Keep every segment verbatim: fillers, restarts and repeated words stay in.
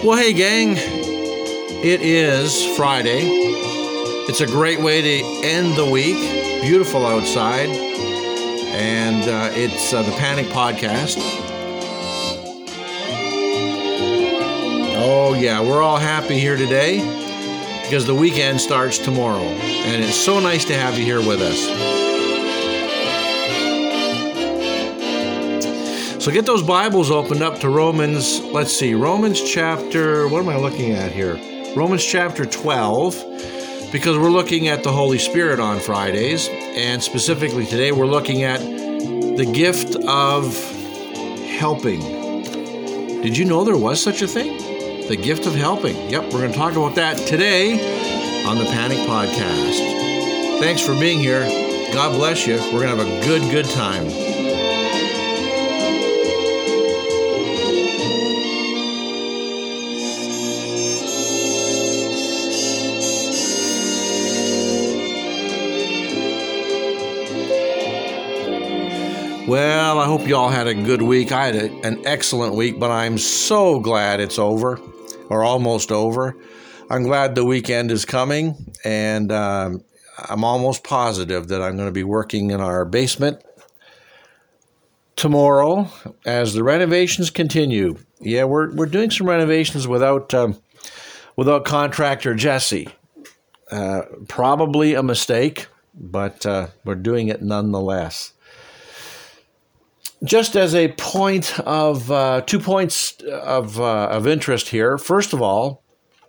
Well, hey, gang, it is Friday. It's a great way to end the week. Beautiful outside. And uh, it's uh, the Panic Podcast. Oh, yeah, we're all happy here today because the weekend starts tomorrow. And it's so nice to have you here with us. So get those Bibles opened up to Romans, let's see, Romans chapter, what am I looking at here? Romans chapter twelve, because we're looking at the Holy Spirit on Fridays, and specifically today we're looking at the gift of helping. Did you know there was such a thing? The gift of helping. Yep, we're going to talk about that today on the Panic Podcast. Thanks for being here. God bless you. We're going to have a good, good time. Well, I hope you all had a good week. I had a, an excellent week, but I'm so glad it's over, or almost over. I'm glad the weekend is coming, and um, I'm almost positive that I'm going to be working in our basement tomorrow as the renovations continue. Yeah, we're we're doing some renovations without um, without contractor Jesse. Uh, probably a mistake, but uh, we're doing it nonetheless. Just as a point of, uh, two points of uh, of interest here. First of all,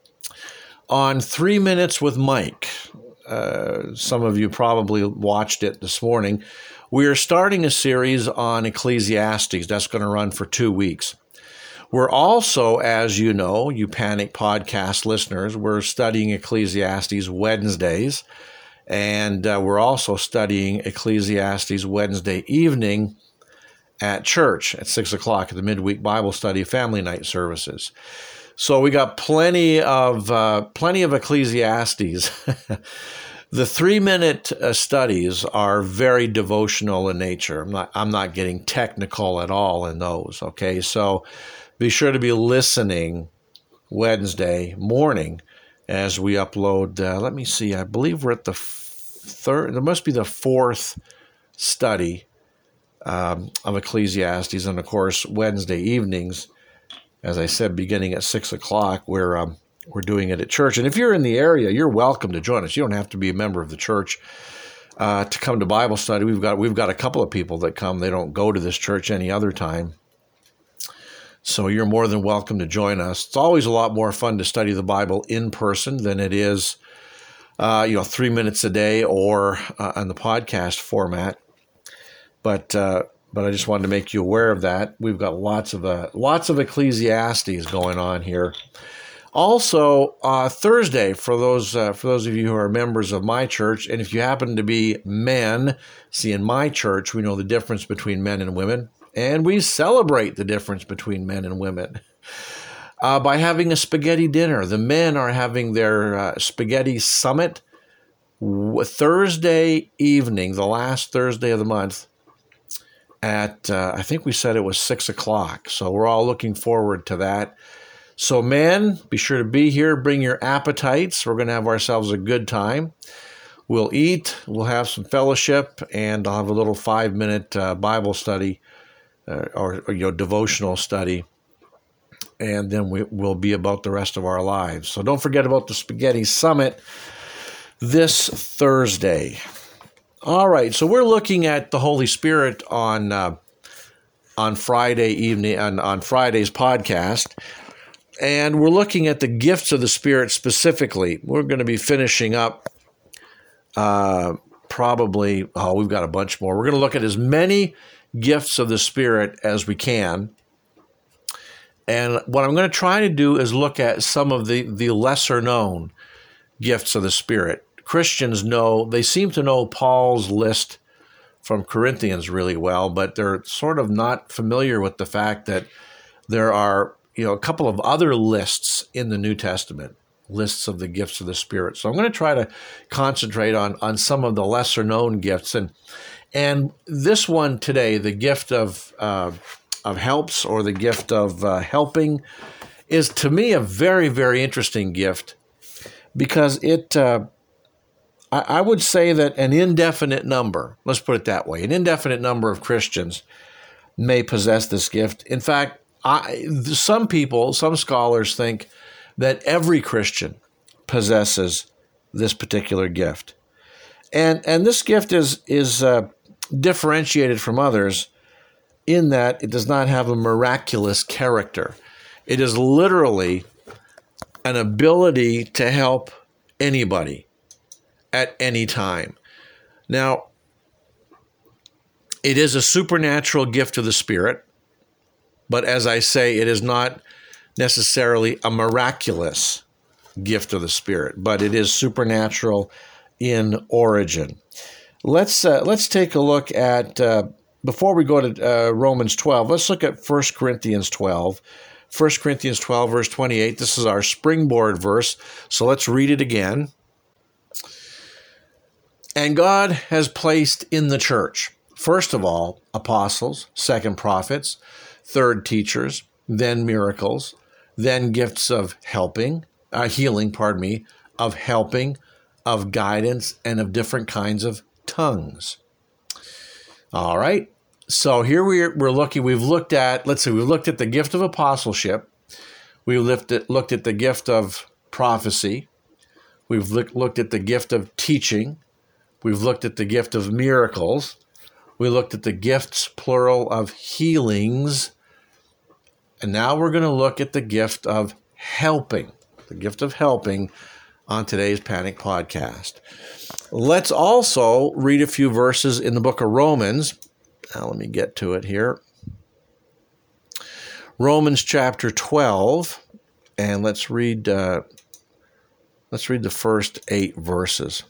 on Three Minutes with Mike, uh, some of you probably watched it this morning, we are starting a series on Ecclesiastes. That's going to run for two weeks. We're also, as you know, you Panic Podcast listeners, we're studying Ecclesiastes Wednesdays, and uh, we're also studying Ecclesiastes Wednesday evening at church at six o'clock at the midweek Bible study family night services. So we got plenty of uh, plenty of Ecclesiastes. The three-minute uh, studies are very devotional in nature. I'm not I'm not getting technical at all in those. Okay, so be sure to be listening Wednesday morning as we upload. Uh, let me see. I believe we're at the third. There must be the fourth study Um, of Ecclesiastes, and of course Wednesday evenings, as I said, beginning at six o'clock, we're um, we're doing it at church. And if you're in the area, you're welcome to join us. You don't have to be a member of the church uh, to come to Bible study. We've got we've got a couple of people that come. They don't go to this church any other time, so you're more than welcome to join us. It's always a lot more fun to study the Bible in person than it is, uh, you know, three minutes a day or uh, on the podcast format. But uh, but I just wanted to make you aware of that. We've got lots of uh, lots of Ecclesiastes going on here. Also, uh, Thursday for those uh, for those of you who are members of my church, and if you happen to be men, see, in my church we know the difference between men and women, and we celebrate the difference between men and women uh, by having a spaghetti dinner. The men are having their uh, spaghetti summit Thursday evening, the last Thursday of the month, at, uh, I think we said it was six o'clock. So we're all looking forward to that. So men, be sure to be here. Bring your appetites. We're going to have ourselves a good time. We'll eat. We'll have some fellowship, and I'll have a little five-minute uh, Bible study uh, or, or you know devotional study. And then we, we'll be about the rest of our lives. So don't forget about the Spaghetti Summit this Thursday. All right, so we're looking at the Holy Spirit on uh, on Friday evening on, on Friday's podcast, and we're looking at the gifts of the Spirit specifically. We're going to be finishing up uh, probably. Oh, we've got a bunch more. We're going to look at as many gifts of the Spirit as we can, and what I'm going to try to do is look at some of the the lesser known gifts of the Spirit. Christians know, they seem to know Paul's list from Corinthians really well, but they're sort of not familiar with the fact that there are, you know, a couple of other lists in the New Testament, lists of the gifts of the Spirit. So I'm going to try to concentrate on, on some of the lesser known gifts. And and this one today, the gift of uh, of helps, or the gift of uh, helping, is to me a very, very interesting gift because it, uh, I, I would say that an indefinite number, let's put it that way, an indefinite number of Christians may possess this gift. In fact, I, some people, some scholars think that every Christian possesses this particular gift. And and this gift is, is uh, differentiated from others in that it does not have a miraculous character. It is literally an ability to help anybody at any time. Now, it is a supernatural gift of the Spirit, but as I say, it is not necessarily a miraculous gift of the Spirit, but it is supernatural in origin. Let's uh, let's take a look at, uh, before we go to uh, Romans twelve, let's look at First Corinthians twelve. First Corinthians twelve, verse twenty-eight. This is our springboard verse, so let's read it again. And God has placed in the church, first of all, apostles, second prophets, third teachers, then miracles, then gifts of helping, uh, healing, pardon me, of helping, of guidance, and of different kinds of tongues. All right. So here we're, we're looking, we've looked at, let's see, we've looked at the gift of apostleship. We've looked at, looked at the gift of prophecy. We've look, looked at the gift of teaching. We've looked at the gift of miracles. We looked at the gifts, plural, of healings. And now we're going to look at the gift of helping, the gift of helping on today's Panic Podcast. Let's also read a few verses in the book of Romans. Now let me get to it here. Romans chapter twelve, and let's read, uh, let's read the first eight verses.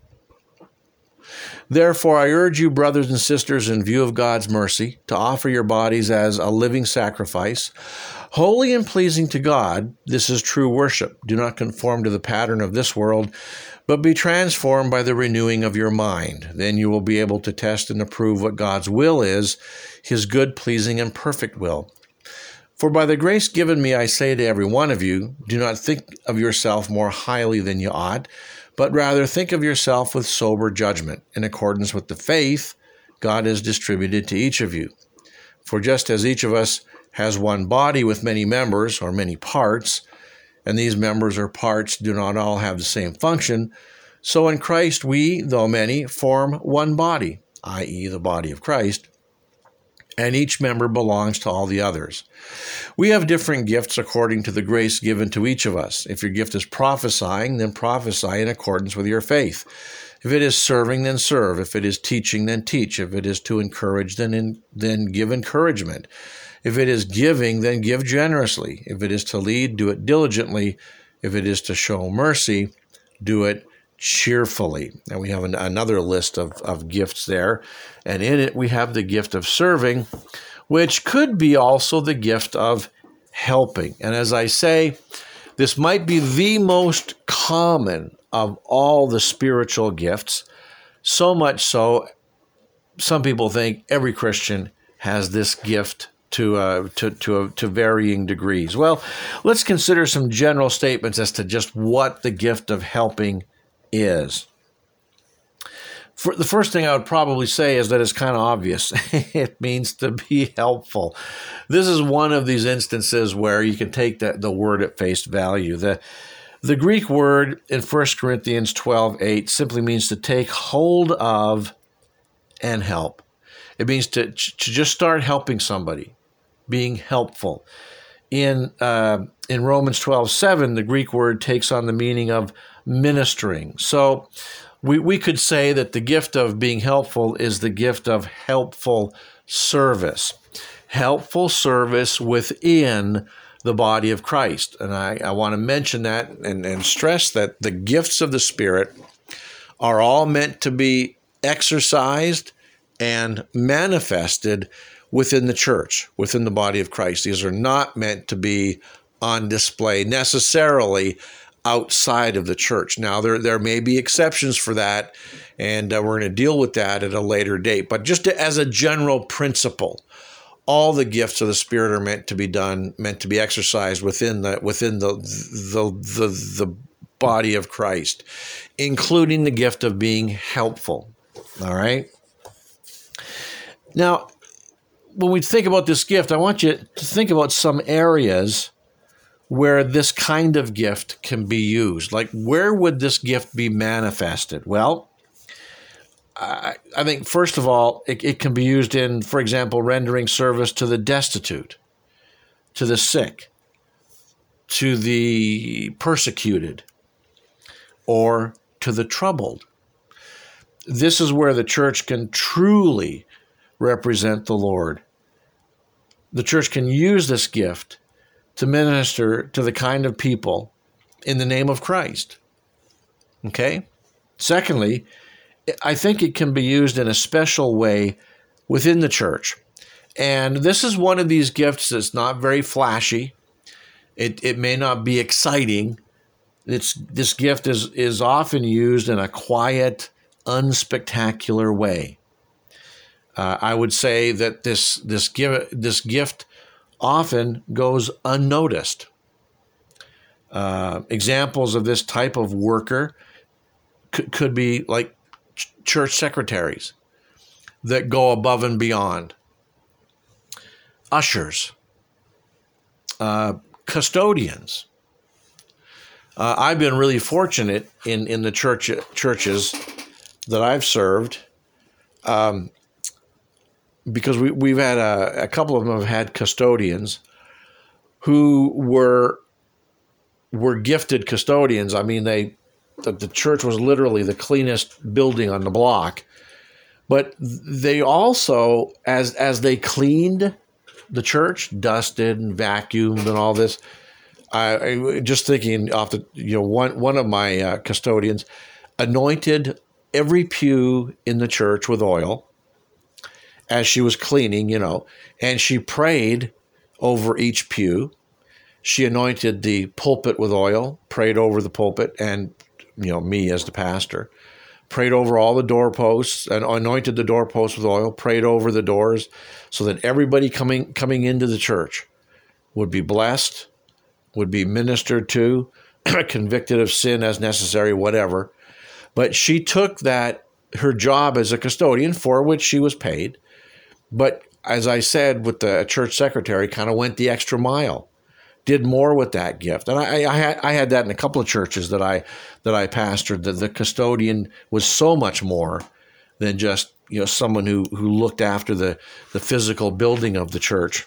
Therefore, I urge you, brothers and sisters, in view of God's mercy, to offer your bodies as a living sacrifice, holy and pleasing to God. This is true worship. Do not conform to the pattern of this world, but be transformed by the renewing of your mind. Then you will be able to test and approve what God's will is, his good, pleasing, and perfect will. For by the grace given me, I say to every one of you, do not think of yourself more highly than you ought, but rather think of yourself with sober judgment, in accordance with the faith God has distributed to each of you. For just as each of us has one body with many members, or many parts, and these members or parts do not all have the same function, so in Christ we, though many, form one body, that is the body of Christ, and each member belongs to all the others. We have different gifts according to the grace given to each of us. If your gift is prophesying, then prophesy in accordance with your faith. If it is serving, then serve. If it is teaching, then teach. If it is to encourage, then in, then give encouragement. If it is giving, then give generously. If it is to lead, do it diligently. If it is to show mercy, do it cheerfully. And we have an, another list of, of gifts there. And in it, we have the gift of serving, which could be also the gift of helping. And as I say, this might be the most common of all the spiritual gifts. So much so, some people think every Christian has this gift to uh, to to, uh, to varying degrees. Well, let's consider some general statements as to just what the gift of helping is. For the first thing I would probably say is that it's kind of obvious. It means to be helpful. This is one of these instances where you can take the, the word at face value. The the Greek word in First Corinthians twelve eight simply means to take hold of and help. It means to, to just start helping somebody, being helpful. In uh, in Romans twelve seven, the Greek word takes on the meaning of ministering. So we, we could say that the gift of being helpful is the gift of helpful service. Helpful service within the body of Christ. And I, I want to mention that and, and stress that the gifts of the Spirit are all meant to be exercised and manifested within the church, within the body of Christ. These are not meant to be on display necessarily outside of the church. Now, there, there may be exceptions for that, and uh, we're going to deal with that at a later date. But just to, as a general principle, all the gifts of the Spirit are meant to be done, meant to be exercised within the within the the the, the body of Christ, including the gift of being helpful. All right. Now, when we think about this gift, I want you to think about some areas where this kind of gift can be used. Like, where would this gift be manifested? Well, I, I think, first of all, it, it can be used in, for example, rendering service to the destitute, to the sick, to the persecuted, or to the troubled. This is where the church can truly represent the Lord. The church can use this gift to minister to the kind of people in the name of Christ. Okay? Secondly, I think it can be used in a special way within the church. And this is one of these gifts that's not very flashy. It, it may not be exciting. It's, this gift is, is often used in a quiet, unspectacular way. Uh, I would say that this this give, this gift often goes unnoticed. Uh, examples of this type of worker c- could be like ch- church secretaries that go above and beyond, ushers, uh, custodians. Uh, I've been really fortunate in, in the church churches that I've served. Um, because we, we've had a, a couple of them have had custodians who were were gifted custodians. I mean, they the, the church was literally the cleanest building on the block. But they also, as as they cleaned the church, dusted and vacuumed and all this, I, I just thinking off the, you know, one, one of my uh, custodians anointed every pew in the church with oil as she was cleaning, you know, and she prayed over each pew. She anointed the pulpit with oil, prayed over the pulpit, and, you know, me as the pastor, prayed over all the doorposts and anointed the doorposts with oil, prayed over the doors so that everybody coming coming into the church would be blessed, would be ministered to, convicted of sin as necessary, whatever. But she took that, her job as a custodian, for which she was paid, but as I said, with the church secretary, kind of went the extra mile, did more with that gift. And I, I had I had that in a couple of churches that I that I pastored. That the custodian was so much more than just, you know, someone who who looked after the the physical building of the church.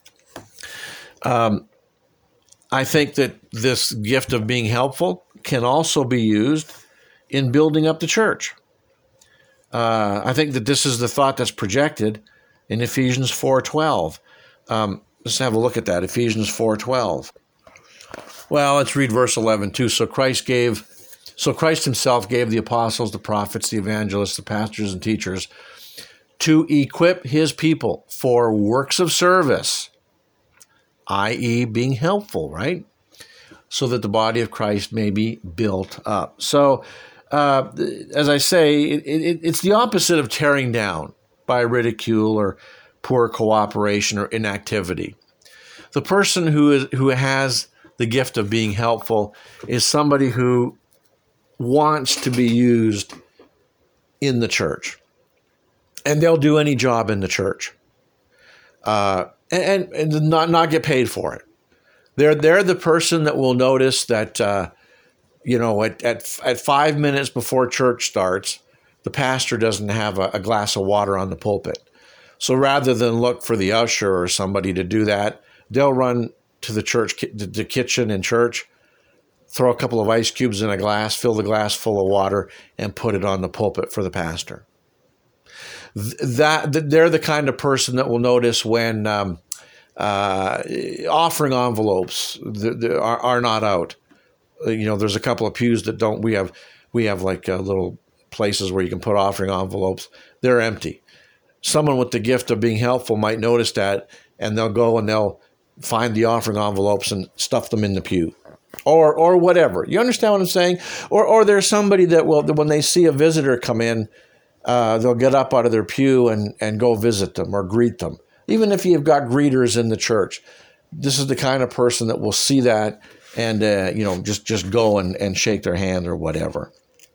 Um, I think that this gift of being helpful can also be used in building up the church. Uh, I think that this is the thought that's projected in Ephesians four twelve. Um, let's have a look at that, Ephesians four twelve. Well, let's read verse eleven too. So Christ gave, so Christ himself gave the apostles, the prophets, the evangelists, the pastors and teachers to equip his people for works of service, that is being helpful, right? So that the body of Christ may be built up. So, uh, as I say, it, it, it's the opposite of tearing down by ridicule or poor cooperation or inactivity. The person who is who has the gift of being helpful is somebody who wants to be used in the church, and they'll do any job in the church, uh, and, and not not get paid for it. They're they're the person that will notice that uh, you know at, at at five minutes before church starts, the pastor doesn't have a, a glass of water on the pulpit. So rather than look for the usher or somebody to do that, they'll run to the church, the kitchen in church, throw a couple of ice cubes in a glass, fill the glass full of water, and put it on the pulpit for the pastor. That they're the kind of person that will notice when um, uh, offering envelopes are, are not out. You know, there's a couple of pews that don't. We have we have like uh, little places where you can put offering envelopes. They're empty. Someone with the gift of being helpful might notice that, and they'll go and they'll find the offering envelopes and stuff them in the pew, or or whatever. You understand what I'm saying? Or or there's somebody that will, when they see a visitor come in, uh, they'll get up out of their pew and, and go visit them or greet them. Even if you've got greeters in the church, this is the kind of person that will see that and, uh, you know, just, just go and, and shake their hand or whatever.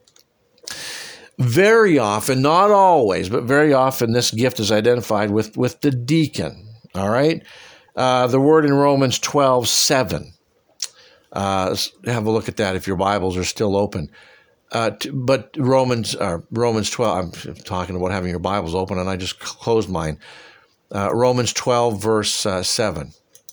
Very often, not always, but very often this gift is identified with, with the deacon, all right? Uh, the word in Romans twelve seven. Uh, have a look at that if your Bibles are still open. Uh, t- but Romans uh, Romans twelve, I'm talking about having your Bibles open, and I just closed mine. Uh, Romans twelve, verse uh, seven.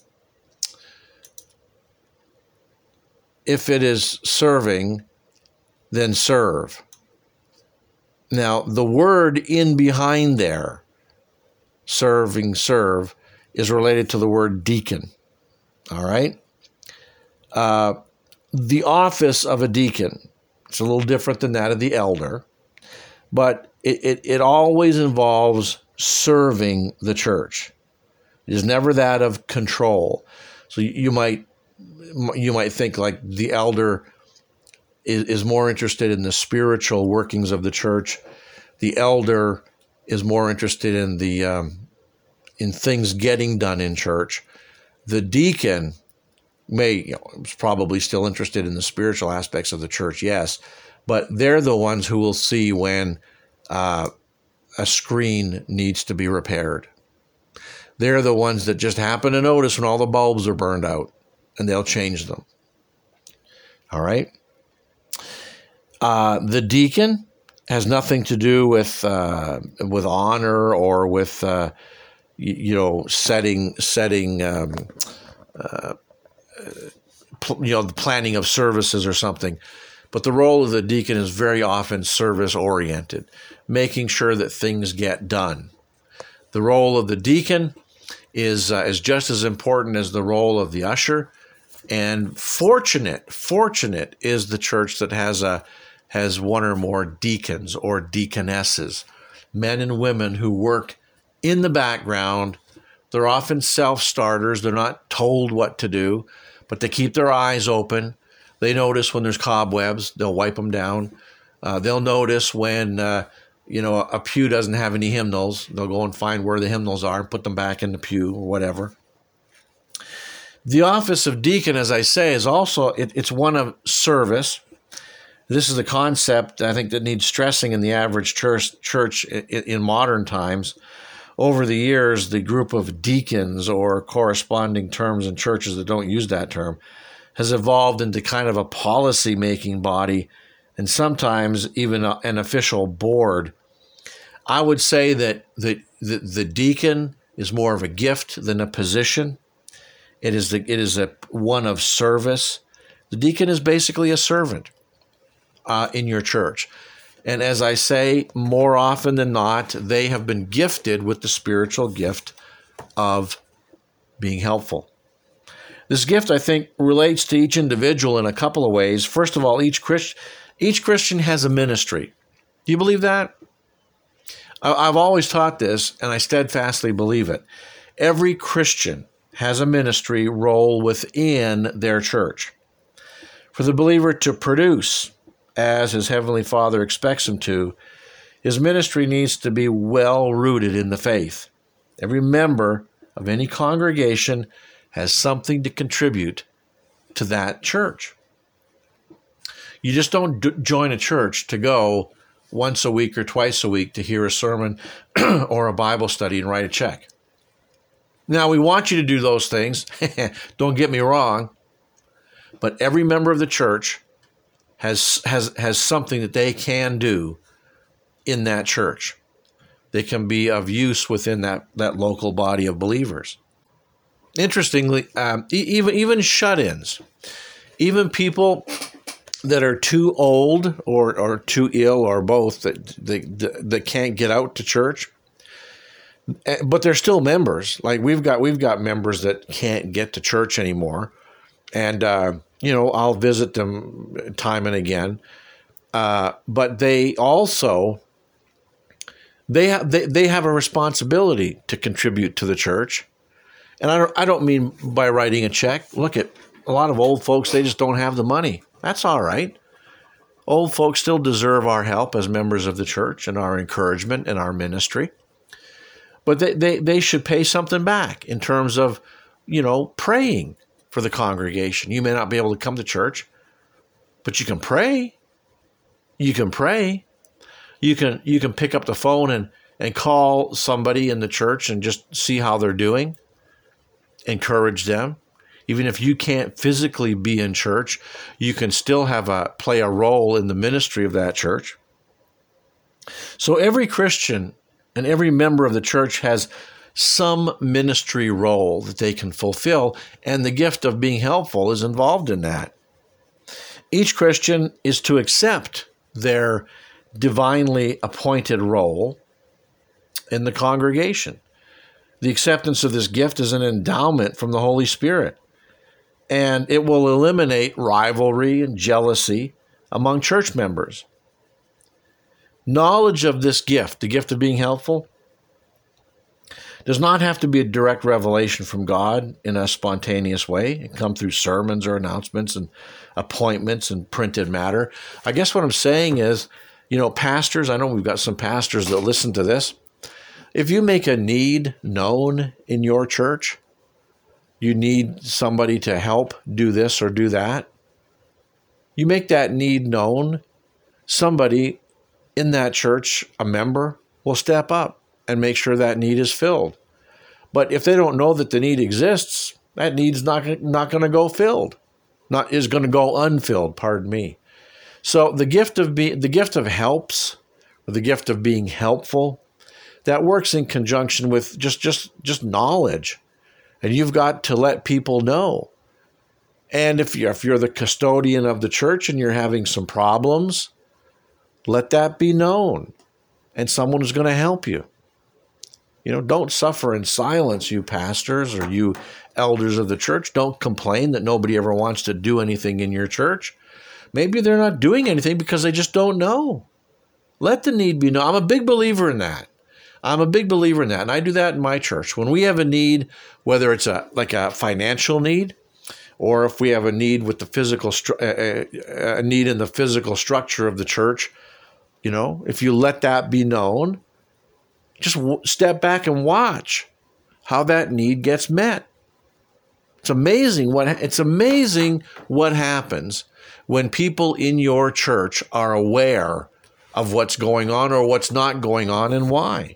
If it is serving, then serve. Now, the word in behind there, serving, serve, is related to the word deacon. All right? Uh, the office of a deacon, it's a little different than that of the elder, but it, it, it always involves serving the church. It is never that of control. So you, you might you might think like the elder is, is more interested in the spiritual workings of the church. The elder is more interested in the um, in things getting done in church. The deacon may, you know, is probably still interested in the spiritual aspects of the church, yes, but they're the ones who will see when uh, a screen needs to be repaired. They're the ones that just happen to notice when all the bulbs are burned out, and they'll change them. All right? Uh, the deacon has nothing to do with uh, with honor or with uh, you, you know setting setting um, uh, pl- you know the planning of services or something. But the role of the deacon is very often service oriented, making sure that things get done. The role of the deacon is uh, is just as important as the role of the usher. And fortunate, fortunate is the church that has a has one or more deacons or deaconesses, men and women who work in the background. They're often self-starters. They're not told what to do, but they keep their eyes open. They notice when there's cobwebs. They'll wipe them down. Uh, they'll notice when uh, you know a pew doesn't have any hymnals. They'll go and find where the hymnals are and put them back in the pew or whatever. The office of deacon, as I say, is also, it, it's one of service. This is a concept, I think, that needs stressing in the average church, church in, in modern times. Over the years, the group of deacons or corresponding terms in churches that don't use that term has evolved into kind of a policy-making body and sometimes even a, an official board. I would say that the, the, the deacon is more of a gift than a position. It is the, it is a one of service. The deacon is basically a servant uh, in your church. And as I say, more often than not, they have been gifted with the spiritual gift of being helpful. This gift, I think, relates to each individual in a couple of ways. First of all, each Christ, each Christian has a ministry. Do you believe that? I, I've always taught this, and I steadfastly believe it. Every Christian has a ministry role within their church. For the believer to produce, as his Heavenly Father expects him to, his ministry needs to be well rooted in the faith. Every member of any congregation has something to contribute to that church. You just don't d- join a church to go once a week or twice a week to hear a sermon or a Bible study and write a check. Now, we want you to do those things. Don't get me wrong. But every member of the church has, has, has something that they can do in that church. They can be of use within that, that local body of believers. Interestingly, um, even, even shut-ins, even people that are too old or, or too ill or both that, that, that can't get out to church, but they're still members. Like we've got, we've got members that can't get to church anymore, and uh, you know, I'll visit them time and again. Uh, but they also they have they, they have a responsibility to contribute to the church, and I don't I don't mean by writing a check. Look at a lot of old folks; they just don't have the money. That's all right. Old folks still deserve our help as members of the church and our encouragement and our ministry. But they, they, they should pay something back in terms of, you know, praying for the congregation. You may not be able to come to church, but you can pray. You can pray. You can you can pick up the phone and, and call somebody in the church and just see how they're doing. Encourage them. Even if you can't physically be in church, you can still have a play a role in the ministry of that church. So every Christian and every member of the church has some ministry role that they can fulfill, and the gift of being helpful is involved in that. Each Christian is to accept their divinely appointed role in the congregation. The acceptance of this gift is an endowment from the Holy Spirit, and it will eliminate rivalry and jealousy among church members. Knowledge of this gift, the gift of being helpful, does not have to be a direct revelation from God in a spontaneous way. It can come through sermons or announcements and appointments and printed matter. I guess what I'm saying is, you know, pastors, I know we've got some pastors that listen to this. If you make a need known in your church, you need somebody to help do this or do that, you make that need known, somebody in that church, a member, will step up and make sure that need is filled. But if they don't know that the need exists, that need's not, not going to go filled, not is going to go unfilled, pardon me. So the gift of be, the gift of helps, or the gift of being helpful, that works in conjunction with just, just, just knowledge. And you've got to let people know. And if you're, if you're the custodian of the church and you're having some problems, let that be known, and someone is going to help you. You know, don't suffer in silence, you pastors or you elders of the church. Don't complain that nobody ever wants to do anything in your church. Maybe they're not doing anything because they just don't know. Let the need be known. I'm a big believer in that. I'm a big believer in that, and I do that in my church. When we have a need, whether it's a like a financial need, or if we have a need with the physical stru- a, a need in the physical structure of the church, you know, if you let that be known, just w- step back and watch how that need gets met. It's amazing what it's amazing what happens when people in your church are aware of what's going on or what's not going on and why.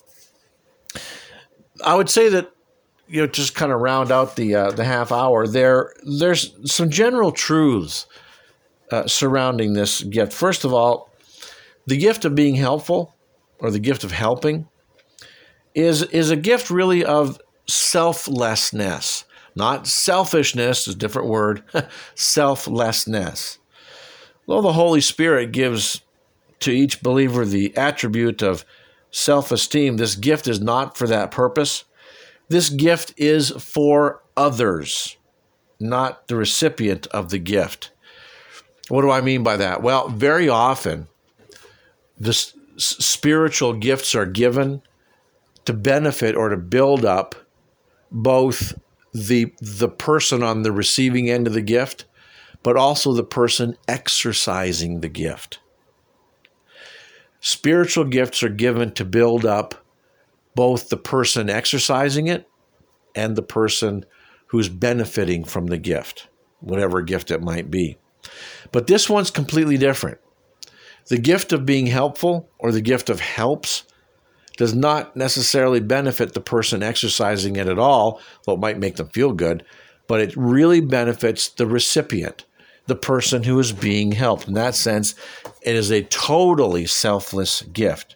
I would say that, you know, just kind of round out the uh, the half hour there. There's some general truths uh, surrounding this gift. First of all, the gift of being helpful, or the gift of helping, is is a gift really of selflessness, not selfishness. Is a different word. Selflessness. Though the Holy Spirit gives to each believer the attribute of self-esteem, this gift is not for that purpose. This gift is for others, not the recipient of the gift. What do I mean by that? Well, very often, the s- spiritual gifts are given to benefit or to build up both the, the person on the receiving end of the gift, but also the person exercising the gift. Spiritual gifts are given to build up both the person exercising it and the person who's benefiting from the gift, whatever gift it might be. But this one's completely different. The gift of being helpful, or the gift of helps, does not necessarily benefit the person exercising it at all, though it might make them feel good, but it really benefits the recipient, the person who is being helped. In that sense, it is a totally selfless gift.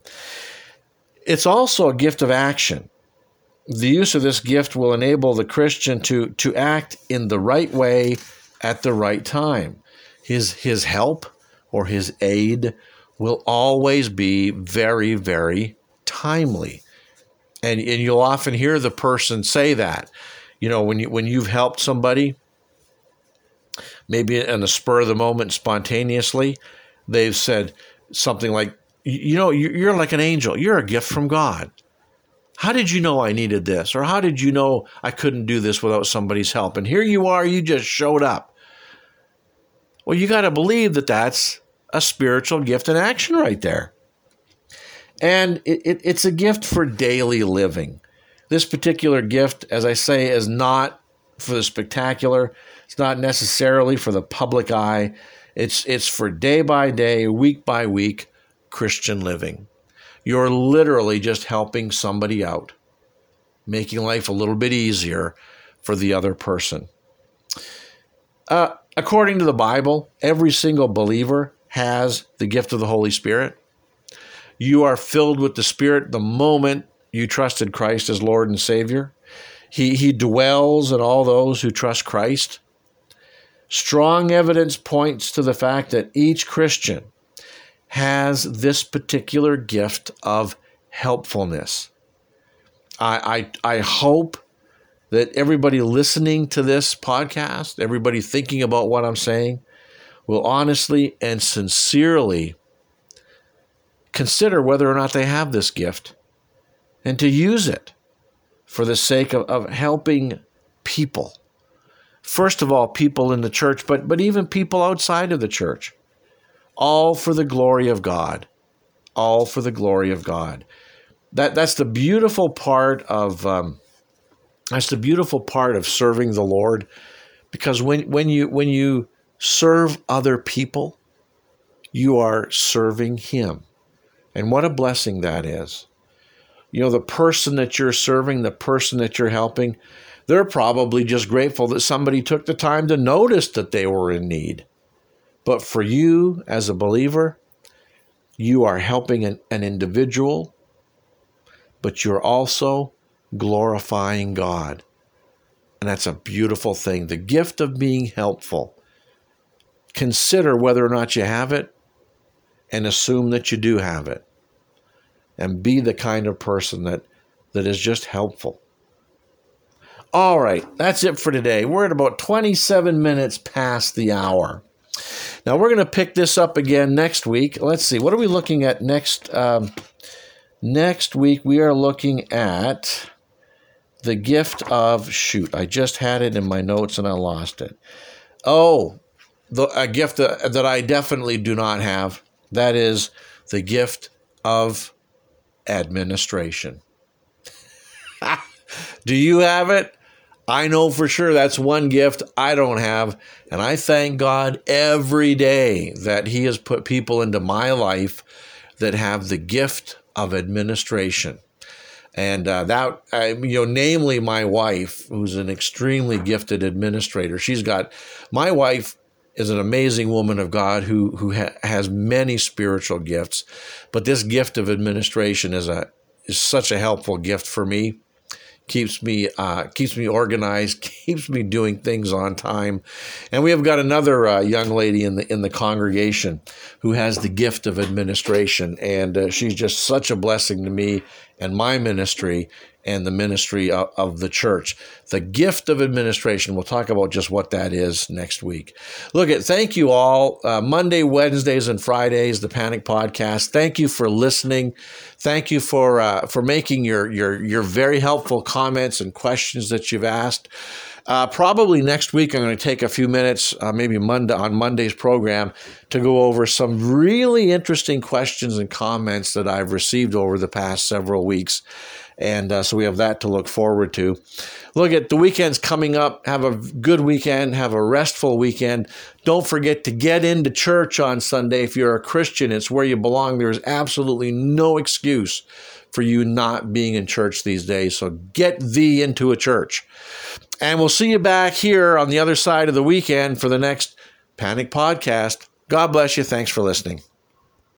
It's also a gift of action. The use of this gift will enable the Christian to, to act in the right way at the right time. His, his help or his aid will always be very, very timely. And, and you'll often hear the person say that. You know, when you, when you've helped somebody, maybe in the spur of the moment, spontaneously, they've said something like, you know, you're like an angel. You're a gift from God. How did you know I needed this? Or how did you know I couldn't do this without somebody's help? And here you are, you just showed up. Well, you got to believe that that's a spiritual gift in action right there. And it, it, it's a gift for daily living. This particular gift, as I say, is not for the spectacular. It's not necessarily for the public eye. It's, it's for day by day, week by week Christian living. You're literally just helping somebody out, making life a little bit easier for the other person. Uh, according to the Bible, every single believer has the gift of the Holy Spirit. You are filled with the Spirit the moment you trusted Christ as Lord and Savior. He, he dwells in all those who trust Christ. Strong evidence points to the fact that each Christian has this particular gift of helpfulness. I, I, I hope that everybody listening to this podcast, everybody thinking about what I'm saying, will honestly and sincerely consider whether or not they have this gift and to use it for the sake of, of helping people. First of all, people in the church, but, but even people outside of the church. All for the glory of God. All for the glory of God. That, that's the beautiful part of um, that's the beautiful part of serving the Lord, because when, when you when you serve other people, you are serving Him. And what a blessing that is. You know, the person that you're serving, the person that you're helping, they're probably just grateful that somebody took the time to notice that they were in need. But for you as a believer, you are helping an, an individual, but you're also glorifying God. And that's a beautiful thing. The gift of being helpful. Consider whether or not you have it and assume that you do have it. And be the kind of person that, that is just helpful. All right, that's it for today. We're at about twenty-seven minutes past the hour. Now, we're going to pick this up again next week. Let's see, what are we looking at next? Um, next week, we are looking at the gift of, shoot, I just had it in my notes and I lost it. Oh, the, a gift that, that I definitely do not have. That is the gift of administration. Do you have it? I know for sure that's one gift I don't have, and I thank God every day that He has put people into my life that have the gift of administration. And uh, that, uh, you know, namely my wife, who's an extremely gifted administrator. She's got, my wife is an amazing woman of God who who ha- has many spiritual gifts, but this gift of administration is a is such a helpful gift for me. Keeps me uh, keeps me organized, keeps me doing things on time. And we have got another uh, young lady in the in the congregation who has the gift of administration, and uh, she's just such a blessing to me and my ministry and the ministry of, of the church. The gift of administration. We'll talk about just what that is next week. Look, at thank you all. Uh, Monday, Wednesdays, and Fridays, the Panic Podcast. Thank you for listening. Thank you for uh, for making your your your very helpful comments and questions that you've asked. Uh, probably next week, I'm going to take a few minutes, uh, maybe Monday on Monday's program, to go over some really interesting questions and comments that I've received over the past several weeks. And uh, so we have that to look forward to. Look, at the weekend's coming up. Have a good weekend. Have a restful weekend. Don't forget to get into church on Sunday. If you're a Christian, it's where you belong. There is absolutely no excuse for you not being in church these days. So get thee into a church. And we'll see you back here on the other side of the weekend for the next Panic Podcast. God bless you. Thanks for listening.